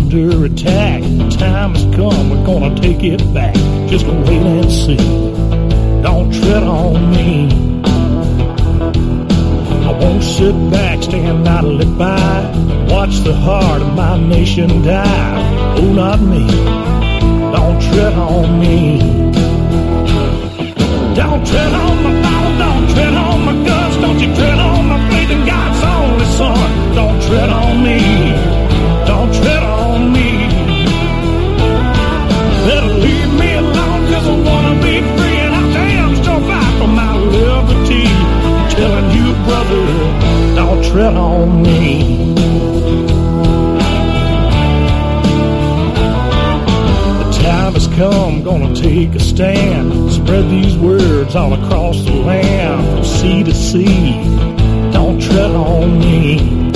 under attack. The time has come, we're gonna take it back. Just wait and see. Don't tread on me. I won't sit back, stand idly by. Watch the heart of my nation die. Oh, not me. Don't tread on me. Don't tread on my Bible, don't tread on my guts. Don't you tread on my faith in God's only Son. Don't tread on me. Don't tread on me. Better leave me alone, cause I wanna be free. And I damn sure fight for my liberty. I'm telling you, brother, don't tread on me. Time has come, gonna take a stand. Spread these words all across the land, from sea to sea. Don't tread on me.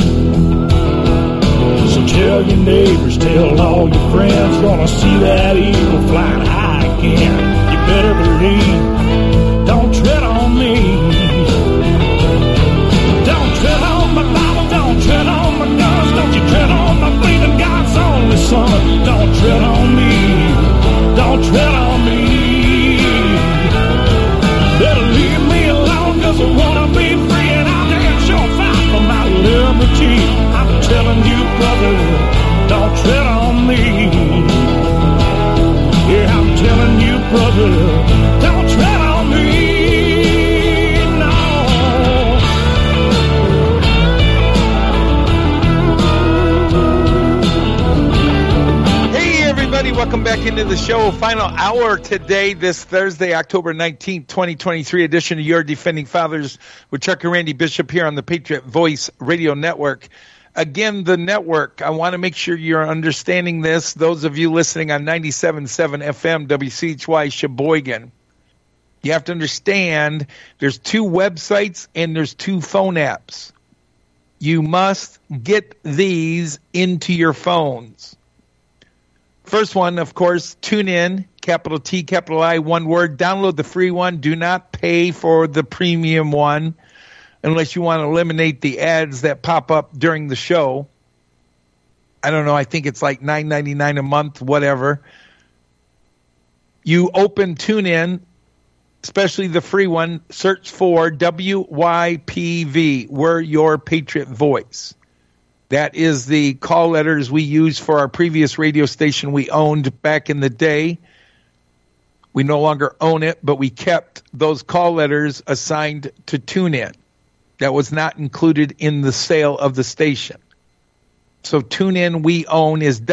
So tell your neighbors, tell all your friends, gonna see that eagle flying high again. You better believe, don't tread on me. Don't tread on my Bible, don't tread on my guns. Don't you tread on my faith in God's only Son. Don't tread on me. Don't tread on me. Better leave me alone, cause I wanna be free. And I'll damn sure fight for my liberty. I'm telling you, brother, don't tread on me. Yeah, I'm telling you, brother, don't tread on me. No. Welcome back into the show. Final hour today, this Thursday, October 19th, 2023 edition of Your Defending Fathers with Chuck and Randy Bishop here on the Patriot Voice Radio Network. Again, the network, I want to make sure you're understanding this. Those of you listening on 97.7 FM, WCHY Sheboygan, you have to understand there's two websites and there's two phone apps. You must get these into your phones. First one, of course, tune in, capital T, capital I, one word. Download the free one. Do not pay for the premium one unless you want to eliminate the ads that pop up during the show. I don't know. I think it's like $9.99 a month, whatever. You open TuneIn, especially the free one. Search for WYPV. We're Your Patriot Voice. That is the call letters we used for our previous radio station we owned back in the day. We no longer own it, but we kept those call letters assigned to TuneIn. That was not included in the sale of the station. So TuneIn we own is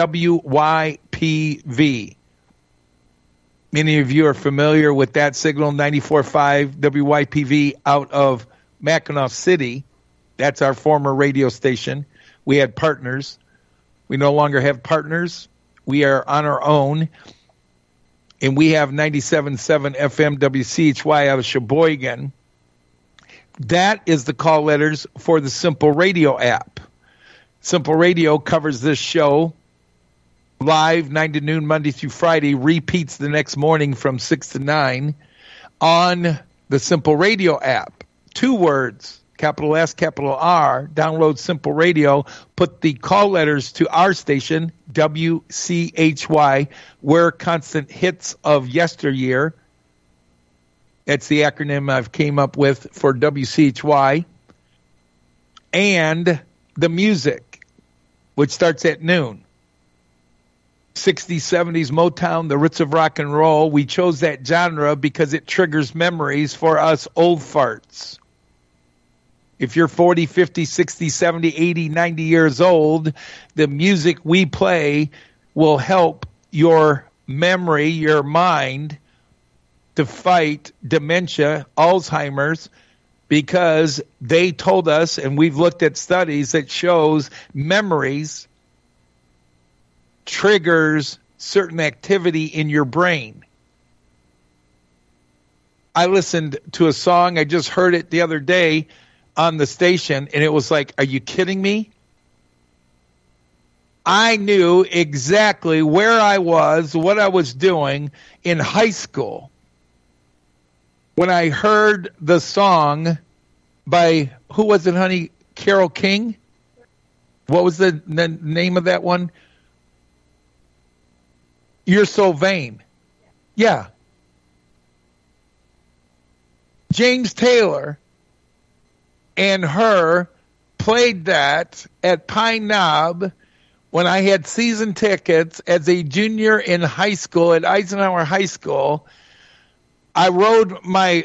WYPV. Many of you are familiar with that signal, 94.5 WYPV out of Mackinac City. That's our former radio station. We had partners. We no longer have partners. We are on our own. And we have 97.7 FM WCHY out of Sheboygan. That is the call letters for the Simple Radio app. Simple Radio covers this show live 9 to noon Monday through Friday, repeats the next morning from 6 to 9 on the Simple Radio app. 2 words. Capital S, capital R, download Simple Radio, put the call letters to our station, WCHY, we're constant hits of yesteryear. That's the acronym I've came up with for WCHY. And the music, which starts at noon. 60s, 70s, Motown, the roots of rock and roll. We chose that genre because it triggers memories for us old farts. If you're 40, 50, 60, 70, 80, 90 years old, the music we play will help your memory, your mind, to fight dementia, Alzheimer's, because they told us, and we've looked at studies that shows memories triggers certain activity in your brain. I listened to a song, I just heard it the other day, on the station, and it was like, are you kidding me? I knew exactly where I was, what I was doing in high school when I heard the song by, who was it, honey? Carole King? What was the name of that one? You're So Vain. Yeah. James Taylor and her played that at Pine Knob when I had season tickets as a junior in high school at Eisenhower High School. I rode my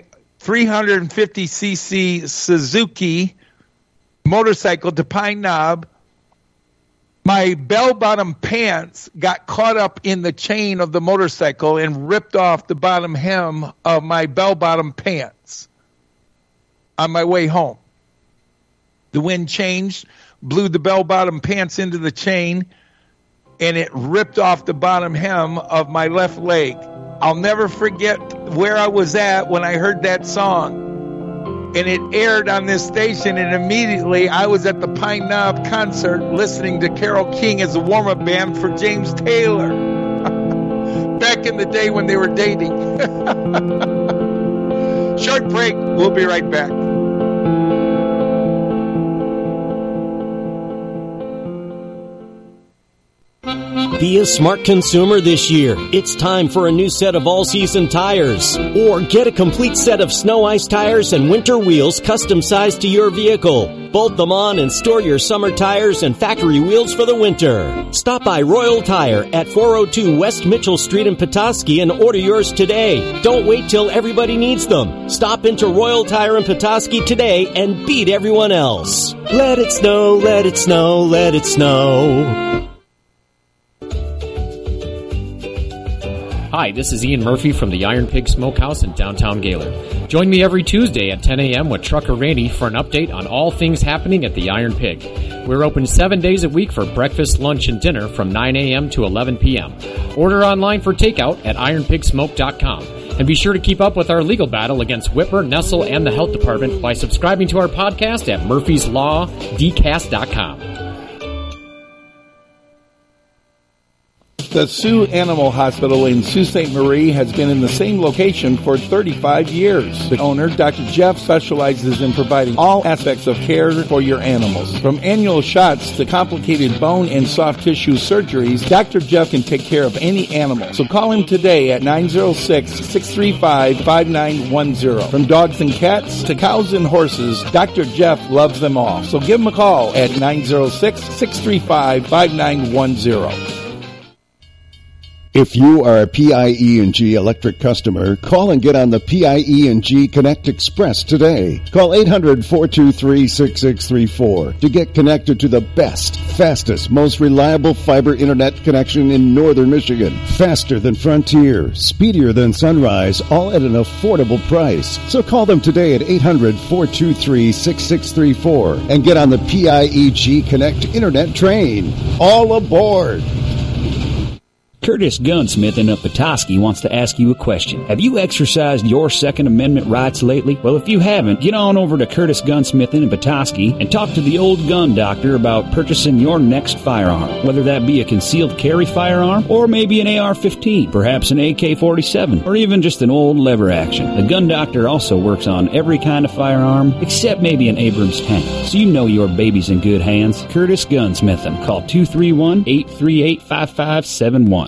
350cc Suzuki motorcycle to Pine Knob. My bell-bottom pants got caught up in the chain of the motorcycle and ripped off the bottom hem of my bell-bottom pants on my way home. The wind changed, blew the bell-bottom pants into the chain, and it ripped off the bottom hem of my left leg. I'll never forget where I was at when I heard that song. And it aired on this station, and immediately I was at the Pine Knob concert listening to Carole King as a warm-up band for James Taylor. Back in the day when they were dating. Short break. We'll be right back. Be a smart consumer this year. It's time for a new set of all-season tires. Or get a complete set of snow ice tires and winter wheels custom-sized to your vehicle. Bolt them on and store your summer tires and factory wheels for the winter. Stop by Royal Tire at 402 West Mitchell Street in Petoskey and order yours today. Don't wait till everybody needs them. Stop into Royal Tire in Petoskey today and beat everyone else. Let it snow, let it snow, let it snow. Hi, this is Ian Murphy from the Iron Pig Smokehouse in downtown Gaylord. Join me every Tuesday at 10 a.m. with Trucker Randy for an update on all things happening at the Iron Pig. We're open 7 days a week for breakfast, lunch, and dinner from 9 a.m. to 11 p.m. Order online for takeout at ironpigsmoke.com. And be sure to keep up with our legal battle against Whipper, Nestle, and the Health Department by subscribing to our podcast at murphyslawdcast.com. The Sioux Animal Hospital in Sault Ste. Marie has been in the same location for 35 years. The owner, Dr. Jeff, specializes in providing all aspects of care for your animals. From annual shots to complicated bone and soft tissue surgeries, Dr. Jeff can take care of any animal. So call him today at 906-635-5910. From dogs and cats to cows and horses, Dr. Jeff loves them all. So give him a call at 906-635-5910. If you are a PIE&G electric customer, call and get on the PIE&G Connect Express today. Call 800-423-6634 to get connected to the best, fastest, most reliable fiber internet connection in northern Michigan. Faster than Frontier, speedier than Sunrise, all at an affordable price. So call them today at 800-423-6634 and get on the PIEG Connect internet train. All aboard! Curtis Gunsmith in Petoskey wants to ask you a question. Have you exercised your Second Amendment rights lately? Well, if you haven't, get on over to Curtis Gunsmith in Petoskey and talk to the old gun doctor about purchasing your next firearm, whether that be a concealed carry firearm or maybe an AR-15, perhaps an AK-47, or even just an old lever action. The gun doctor also works on every kind of firearm except maybe an Abrams tank. So you know your baby's in good hands. Curtis Gunsmith. Call 231-838-5571.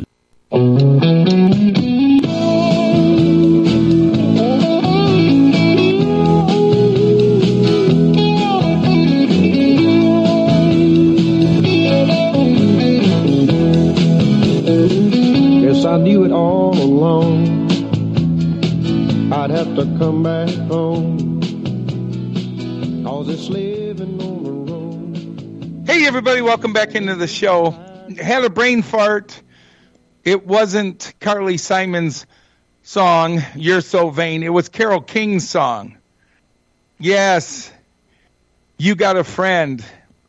Guess I knew it all along. I'd have to come back home. 'Cause it's living on the road. Hey, everybody, welcome back into the show. Had a brain fart. It wasn't Carly Simon's song, You're So Vain. It was Carole King's song. Yes, You Got a Friend.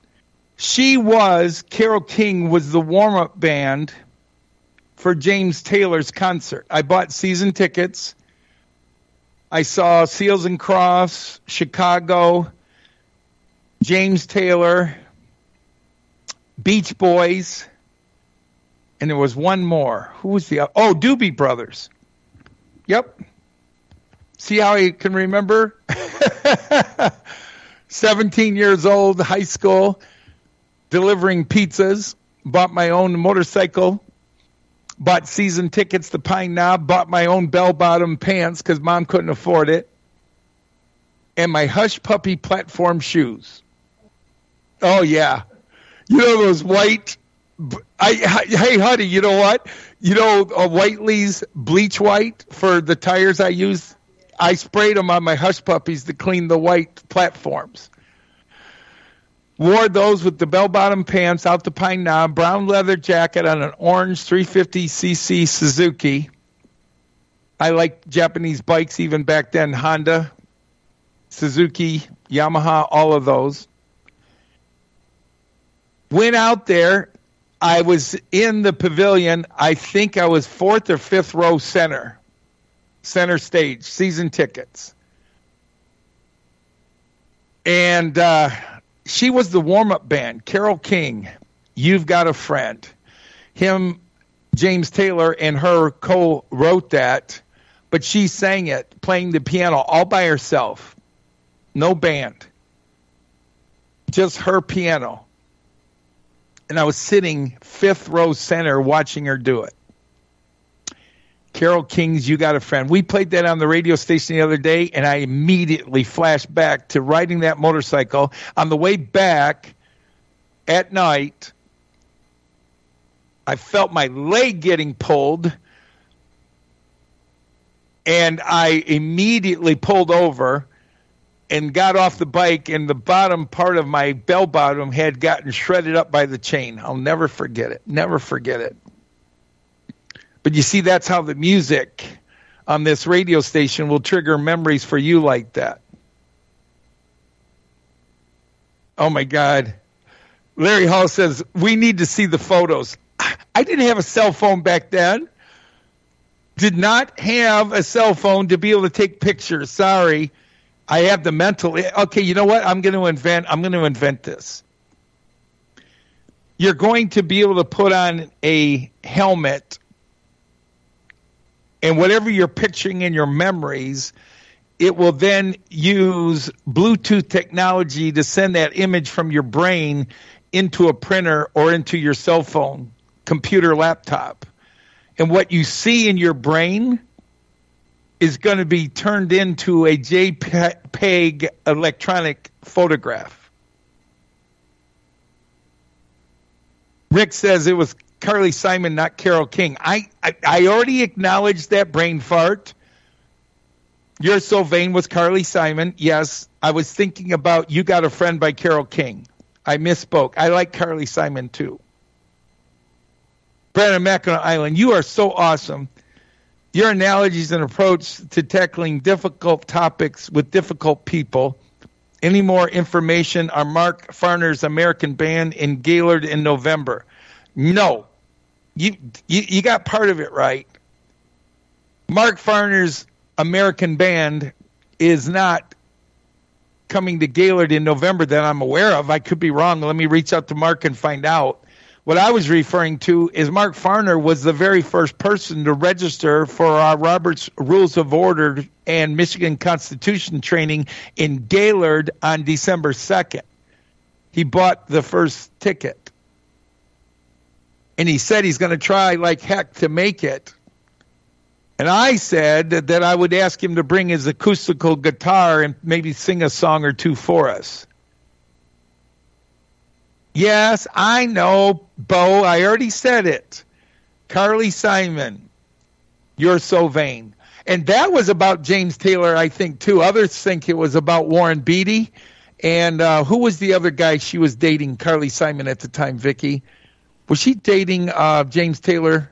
Carole King was the warm-up band for James Taylor's concert. I bought season tickets. I saw Seals and Crofts, Chicago, James Taylor, Beach Boys, and there was one more. Who was the other? Oh, Doobie Brothers. Yep. See how I can remember? 17 years old, high school, delivering pizzas, bought my own motorcycle, Bought season tickets to Pine Knob. Bought my own bell-bottom pants because Mom couldn't afford it. And my Hush Puppy platform shoes. Oh, yeah. You know those white... hey, honey, you know what? You know Whiteley's bleach white for the tires I use? I sprayed them on my Hush Puppies to clean the white platforms. Wore those with the bell-bottom pants out to Pine Knob, brown leather jacket on an orange 350cc Suzuki. I liked Japanese bikes even back then, Honda, Suzuki, Yamaha, all of those. Went out there. I was in the pavilion. I think I was 4th or 5th row center stage, season tickets. And she was the warm-up band, Carole King, You've Got a Friend. Him, James Taylor, and her co-wrote that, but she sang it, playing the piano all by herself. No band. Just her piano. And I was sitting 5th row center watching her do it. Carole King's You Got a Friend. We played that on the radio station the other day, and I immediately flashed back to riding that motorcycle. On the way back at night, I felt my leg getting pulled, and I immediately pulled over and got off the bike, and the bottom part of my bell bottom had gotten shredded up by the chain. I'll never forget it. Never forget it. But you see, that's how the music on this radio station will trigger memories for you like that. Oh, my God. Larry Hall says, we need to see the photos. I didn't have a cell phone back then. Did not have a cell phone to be able to take pictures. Sorry. I have the mental. Okay, you know what? I'm going to invent this. You're going to be able to put on a helmet, and whatever you're picturing in your memories, it will then use Bluetooth technology to send that image from your brain into a printer or into your cell phone, computer, laptop. And what you see in your brain is going to be turned into a JPEG electronic photograph. Rick says it was Carly Simon, not Carole King. I already acknowledged that brain fart. You're So Vain was Carly Simon. Yes, I was thinking about You Got a Friend by Carole King. I misspoke. I like Carly Simon too. Brandon Mackinac Island, you are so awesome. Your analogies and approach to tackling difficult topics with difficult people. Any more information on Mark Farner's American Band in Gaylord in November? No. You got part of it right. Mark Farner's American Band is not coming to Gaylord in November that I'm aware of. I could be wrong. Let me reach out to Mark and find out. What I was referring to is Mark Farner was the very first person to register for our Robert's Rules of Order and Michigan Constitution training in Gaylord on December 2nd. He bought the first ticket. And he said he's going to try like heck to make it. And I said that I would ask him to bring his acoustical guitar and maybe sing a song or two for us. Yes, I know, Bo. I already said it. Carly Simon, You're So Vain. And that was about James Taylor, I think, too. Others think it was about Warren Beatty. And who was the other guy she was dating, Carly Simon, at the time, Vicky? Was she dating James Taylor?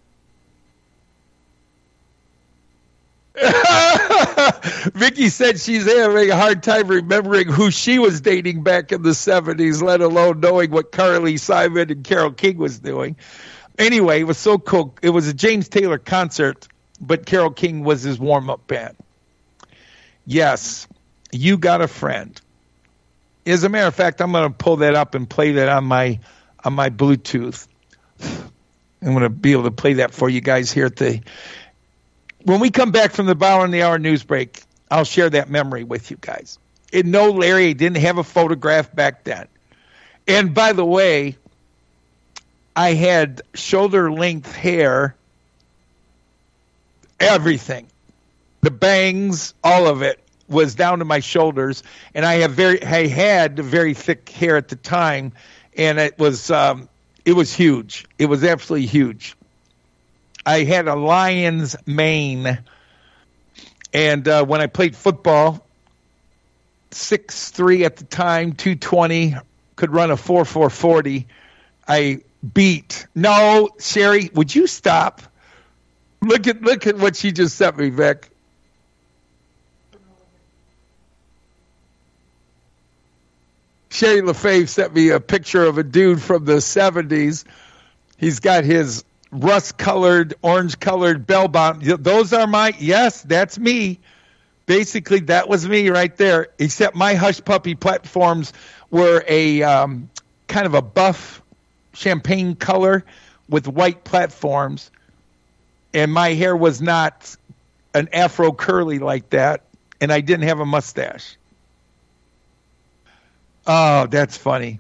Vicky said she's having a hard time remembering who she was dating back in the 70s, let alone knowing what Carly Simon and Carole King was doing. Anyway, it was so cool. It was a James Taylor concert, but Carole King was his warm-up band. Yes, You Got a Friend. As a matter of fact, I'm going to pull that up and play that on my Bluetooth. I'm going to be able to play that for you guys here at the... When we come back from the Bauer and the Hour news break, I'll share that memory with you guys. And no, Larry didn't have a photograph back then. And by the way, I had shoulder-length hair, everything. The bangs, all of it was down to my shoulders, and I had very thick hair at the time, and it was huge. It was absolutely huge. I had a lion's mane, and when I played football, 6'3" at the time, 220, could run a 4.40. I beat. No, Sherry, would you stop? Look at what she just sent me, Vic. Sherry LaFave sent me a picture of a dude from the 70s. He's got his rust-colored, orange-colored bell bottom. Those are yes, that's me. Basically, that was me right there, except my Hush Puppy platforms were a kind of a buff champagne color with white platforms, and my hair was not an afro curly like that, and I didn't have a mustache. Oh, that's funny.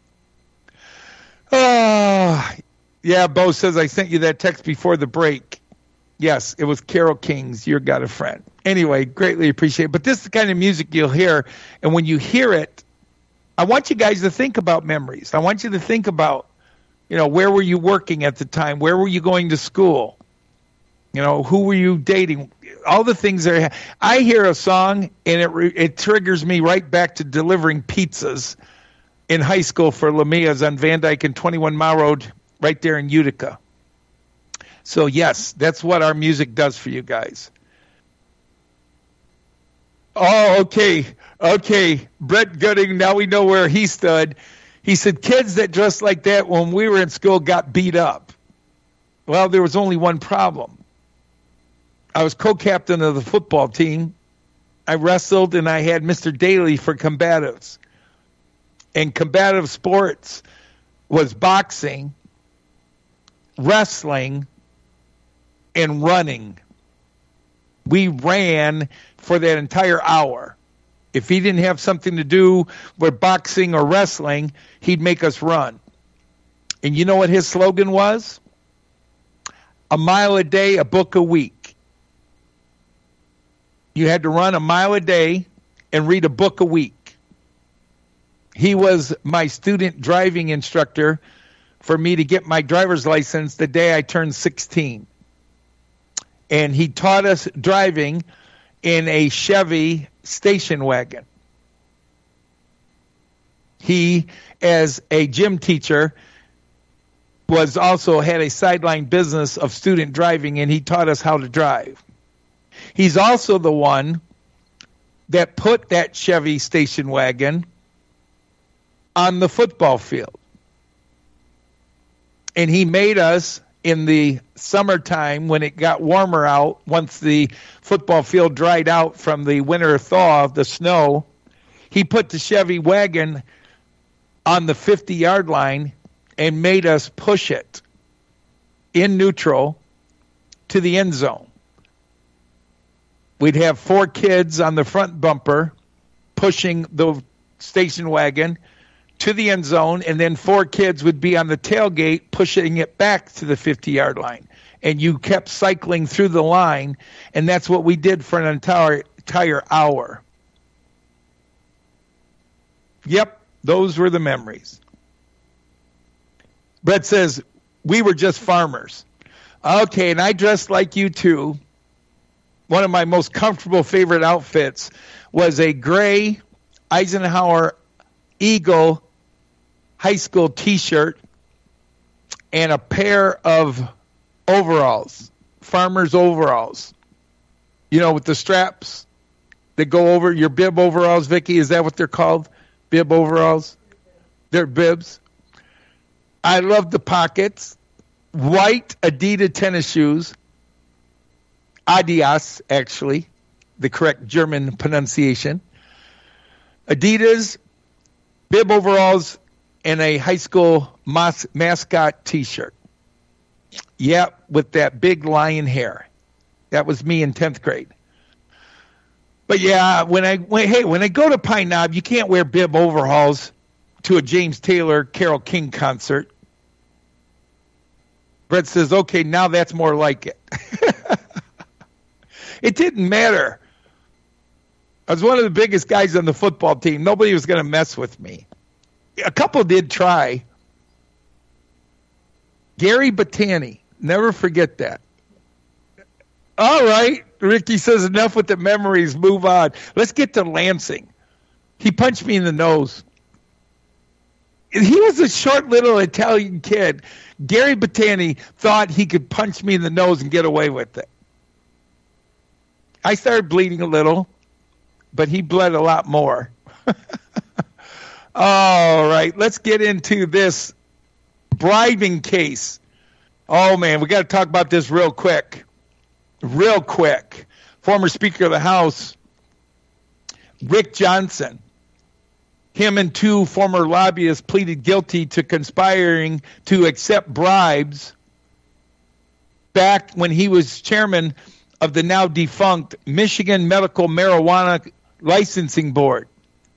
Oh, yeah, Bo says, I sent you that text before the break. Yes, it was Carole King's You Got a Friend. Anyway, greatly appreciate it. But this is the kind of music you'll hear, and when you hear it, I want you guys to think about memories. I want you to think about, where were you working at the time? Where were you going to school? Who were you dating? All the things there. I hear a song, and it triggers me right back to delivering pizzas in high school for Lamia's on Van Dyke and 21 Mile Road right there in Utica. So, yes, that's what our music does for you guys. Oh, okay. Brett Gooding, now we know where he stood. He said, kids that dressed like that when we were in school got beat up. Well, there was only one problem. I was co-captain of the football team. I wrestled, and I had Mr. Daly for combatives. And combative sports was boxing, wrestling, and running. We ran for that entire hour. If he didn't have something to do with boxing or wrestling, he'd make us run. And you know what his slogan was? A mile a day, a book a week. You had to run a mile a day and read a book a week. He was my student driving instructor for me to get my driver's license the day I turned 16. And he taught us driving in a Chevy station wagon. He, as a gym teacher, had a sideline business of student driving, and he taught us how to drive. He's also the one that put that Chevy station wagon on the football field. And he made us, in the summertime when it got warmer out, once the football field dried out from the winter thaw of the snow, he put the Chevy wagon on the 50-yard line and made us push it in neutral to the end zone. We'd have 4 kids on the front bumper pushing the station wagon to the end zone, and then 4 kids would be on the tailgate pushing it back to the 50-yard line. And you kept cycling through the line, and that's what we did for an entire hour. Yep, those were the memories. Brett says, we were just farmers. Okay, and I dressed like you too. One of my most comfortable favorite outfits was a gray Eisenhower Eagle high school T-shirt and a pair of overalls, farmer's overalls, with the straps that go over your bib overalls, Vicky. Is that what they're called? Bib overalls? They're bibs. I love the pockets. White Adidas tennis shoes. Adidas, actually, the correct German pronunciation. Adidas, bib overalls, and a high school mascot T-shirt. Yeah, with that big lion hair. That was me in 10th grade. But yeah, when I go to Pine Knob, you can't wear bib overalls to a James Taylor, Carole King concert. Brett says, okay, now that's more like it. It didn't matter. I was one of the biggest guys on the football team. Nobody was going to mess with me. A couple did try. Gary Battani. Never forget that. All right. Ricky says enough with the memories. Move on. Let's get to Lansing. He punched me in the nose. He was a short little Italian kid. Gary Battani thought he could punch me in the nose and get away with it. I started bleeding a little, but he bled a lot more. All right, let's get into this bribing case. Oh, man, we got to talk about this real quick. Real quick. Former Speaker of the House, Rick Johnson. Him and two former lobbyists pleaded guilty to conspiring to accept bribes back when he was chairman of the now defunct Michigan Medical Marijuana Licensing Board.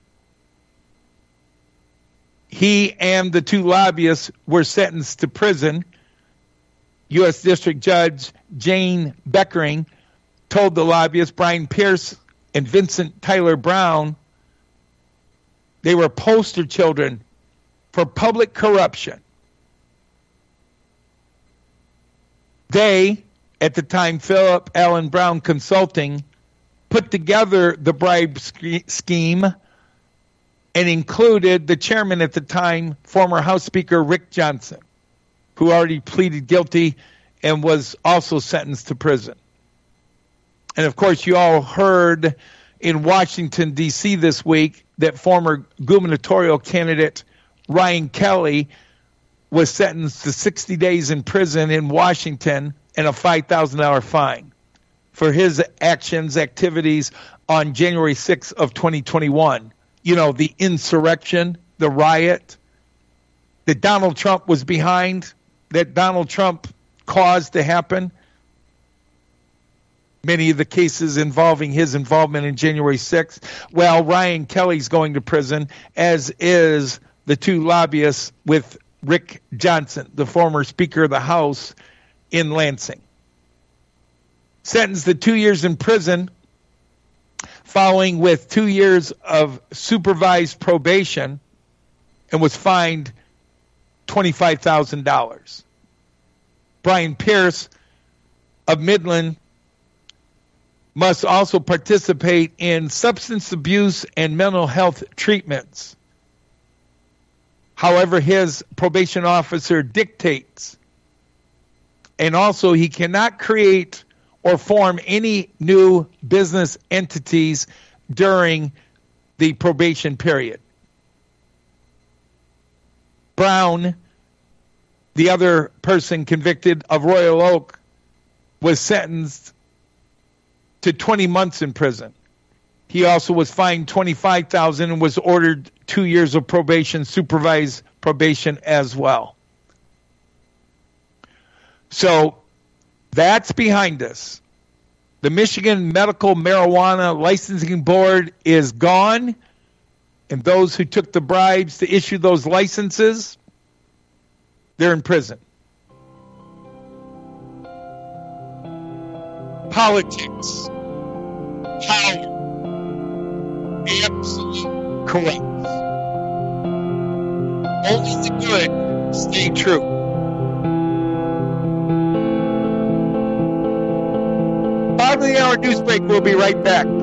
He and the two lobbyists were sentenced to prison. U.S. District Judge Jane Beckering told the lobbyists, Brian Pierce and Vincent Tyler Brown, they were poster children for public corruption. They, at the time, Philip Allen Brown Consulting, put together the bribe scheme and included the chairman at the time, former House Speaker Rick Johnson, who already pleaded guilty and was also sentenced to prison. And, of course, you all heard in Washington, D.C. this week that former gubernatorial candidate Ryan Kelly was sentenced to 60 days in prison in Washington and a $5,000 fine for his activities on January 6th of 2021. You know, the insurrection, the riot that Donald Trump was behind, that Donald Trump caused to happen. Many of the cases involving his involvement in January 6th. Well, Ryan Kelly's going to prison, as is the two lobbyists with Rick Johnson, the former Speaker of the House in Lansing. Sentenced to 2 years in prison, following with 2 years of supervised probation, and was fined $25,000. Brian Pierce of Midland must also participate in substance abuse and mental health treatments. However, his probation officer dictates, and also he cannot create or form any new business entities during the probation period. Brown, the other person convicted of Royal Oak, was sentenced to 20 months in prison. He also was fined $25,000 and was ordered 2 years of probation, supervised probation as well. So that's behind us. The Michigan Medical Marijuana Licensing Board is gone, and those who took the bribes to issue those licenses, they're in prison. Politics. Power. Absolute corrupt. Only the good stay true. Bottom of the hour news break. We'll be right back.